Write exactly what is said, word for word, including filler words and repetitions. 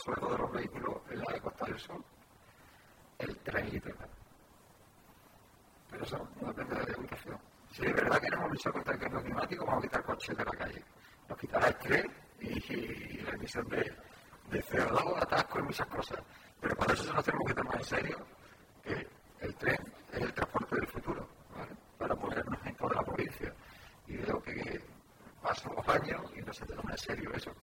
sobre todo los vehículos en la Costa del Sol, el tren literal. Pero eso no depende de la ubicación. Si de verdad queremos luchar contra el cambio climático, vamos a quitar coches de la calle. Nos quitará el tren y, y la emisión de, de C O dos, atascos y muchas cosas. Pero para eso nos tenemos que tomar en serio que el tren es el transporte del futuro, ¿vale? Para movernos en toda la provincia. Y veo que pasan los años y no se toma en serio eso.